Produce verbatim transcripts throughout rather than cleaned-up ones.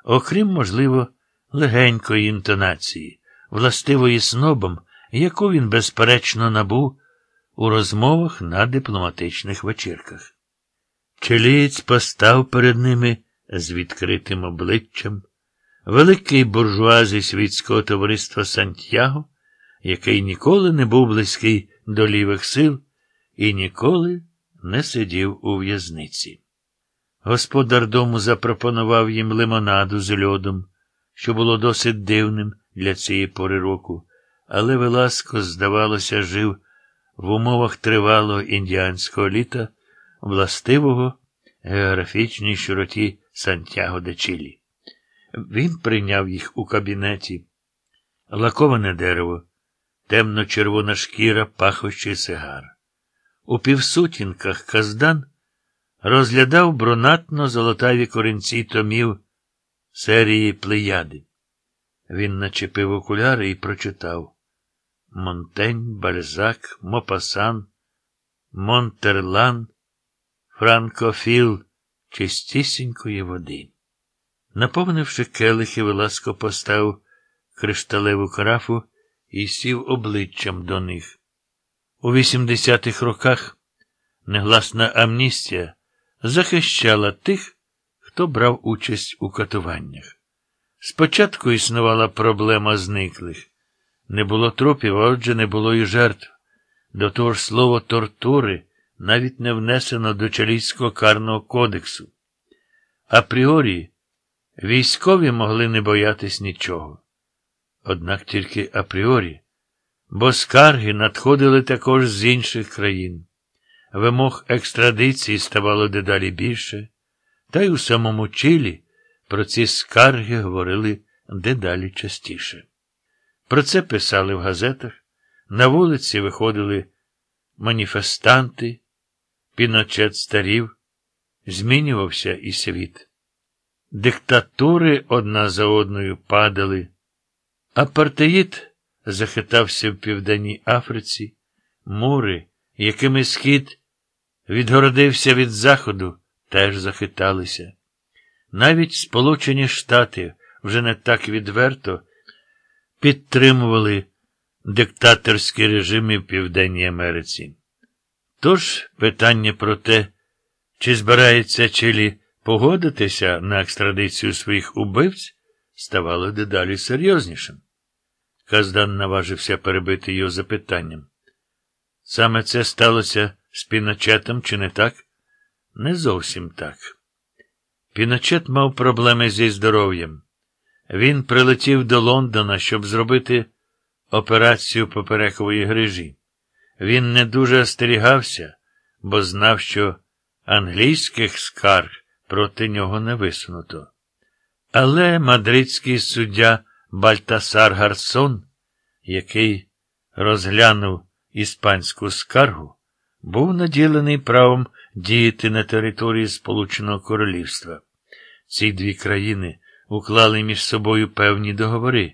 окрім, можливо, легенької інтонації, властивої снобам, яку він, безперечно, набув у розмовах на дипломатичних вечірках. Чилієць постав перед ними з відкритим обличчям, великий буржуа зі світського товариства Сантьяго, який ніколи не був близький до лівих сил і ніколи не сидів у в'язниці. Господар дому запропонував їм лимонаду з льодом, що було досить дивним для цієї пори року, але Веласко, здавалося, жив в умовах тривалого індіанського літа, властивого географічній широті Сантьяго-де-Чилі. Він прийняв їх у кабінеті. Лаковане дерево, темно-червона шкіра, пахощий сигар. У півсутінках Каздан розглядав брунатно-золотаві корінці томів серії Плеяди. Він начепив окуляри і прочитав: Монтень, Бальзак, Мопасан, Монтерлан, Франкофіл чистісінької води. Наповнивши келихи, Веласко поставив кришталеву карафу і сів обличчям до них. У вісімдесятих роках негласна амністія захищала тих, хто брав участь у катуваннях. Спочатку існувала проблема зниклих. Не було трупів, а отже не було і жертв. До того ж слово «тортури» навіть не внесено до Чилійського карного кодексу. Апріорі військові могли не боятись нічого. Однак тільки апріорі, бо скарги надходили також з інших країн. Вимог екстрадиції ставало дедалі більше, та й у самому Чилі про ці скарги говорили дедалі частіше. Про це писали в газетах, на вулиці виходили маніфестанти, Піночет старів, змінювався і світ. Диктатури одна за одною падали. Апартеїд захитався в Південній Африці, мури, якими схід відгородився від заходу, теж захиталися. Навіть Сполучені Штати вже не так відверто підтримували диктаторські режими в Південній Америці. Тож питання про те, чи збирається Чилі погодитися на екстрадицію своїх убивць, ставало дедалі серйознішим. Каздан наважився перебити його запитанням. Саме це сталося з Піночетом, чи не так? Не зовсім так. Піночет мав проблеми зі здоров'ям. Він прилетів до Лондона, щоб зробити операцію поперекової грижі. Він не дуже остерігався, бо знав, що англійських скарг проти нього не висунуто. Але мадридський суддя Бальтасар Гарсон, який розглянув іспанську скаргу, був наділений правом діяти на території Сполученого Королівства. Ці дві країни уклали між собою певні договори,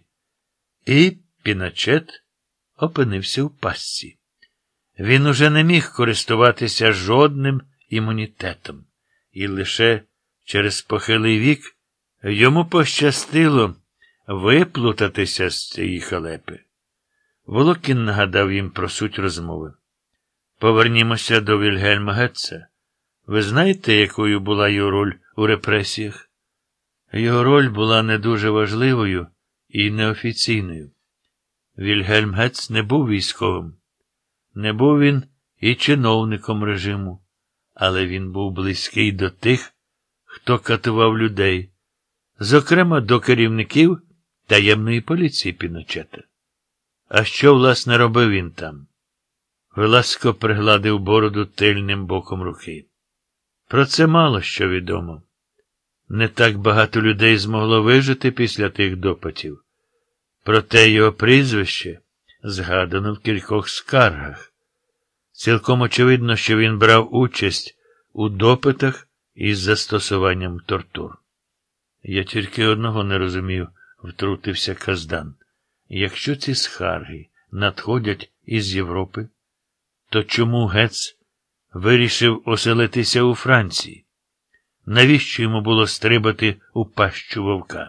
і Піночет опинився в пастці. Він уже не міг користуватися жодним імунітетом, і лише через похилий вік йому пощастило виплутатися з цієї халепи. Волокін нагадав їм про суть розмови. Повернімося до Вільгельма Гетца. Ви знаєте, якою була його роль у репресіях? Його роль була не дуже важливою і неофіційною. Вільгельм Гетц не був військовим. Не був він і чиновником режиму, але він був близький до тих, хто катував людей, зокрема до керівників таємної поліції Піночета. А що, власне, робив він там? Веласко пригладив бороду тильним боком руки. Про це мало що відомо. Не так багато людей змогло вижити після тих допитів. Проте його прізвище згадано в кількох скаргах. Цілком очевидно, що він брав участь у допитах із застосуванням тортур. Я тільки одного не розумів, втрутився Каздан. Якщо ці скарги надходять із Європи, то чому Гетц вирішив оселитися у Франції? Навіщо йому було стрибати у пащу вовка?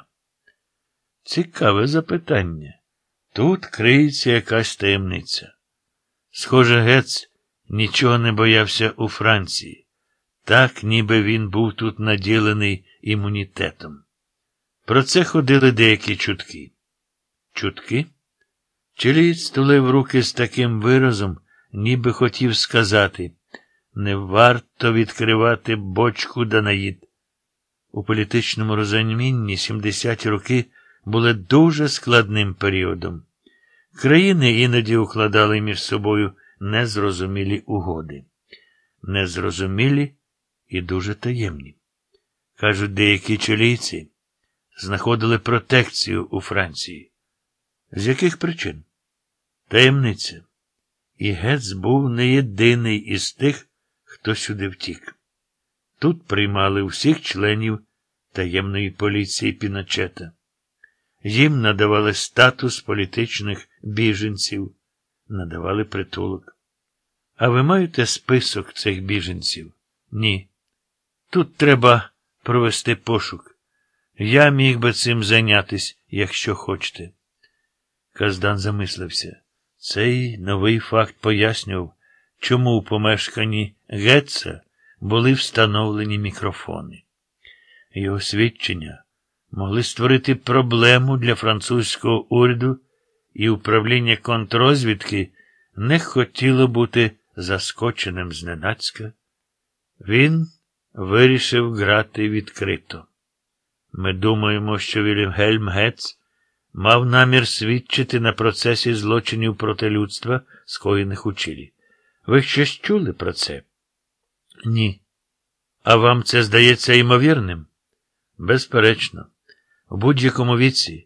Цікаве запитання. Тут криється якась таємниця. Схоже, Гец нічого не боявся у Франції. Так, ніби він був тут наділений імунітетом. Про це ходили деякі чутки. Чутки? Чилієць тулив руки з таким виразом, ніби хотів сказати: не варто відкривати бочку Данаїд. У політичному розумінні сімдесяті роки були дуже складним періодом. Країни іноді укладали між собою незрозумілі угоди. Незрозумілі і дуже таємні. Кажуть, деякі чилійці знаходили протекцію у Франції. З яких причин? Таємниця. І Гец був не єдиний із тих, хто сюди втік. Тут приймали всіх членів таємної поліції Піночета. Їм надавали статус політичних біженців, надавали притулок. А ви маєте список цих біженців? Ні. Тут треба провести пошук. Я міг би цим зайнятись, якщо хочете. Каздан замислився. Цей новий факт пояснював, чому у помешканні Гетца були встановлені мікрофони. Його свідчення могли створити проблему для французького уряду, і управління контррозвідки не хотіло бути заскоченим зненацька. Він вирішив грати відкрито. Ми думаємо, що Вільгельм Гетц мав намір свідчити на процесі злочинів проти людства, скоєних у Чилі. Ви щось чули про це? Ні. А вам це здається ймовірним? Безперечно. У будь-якому віці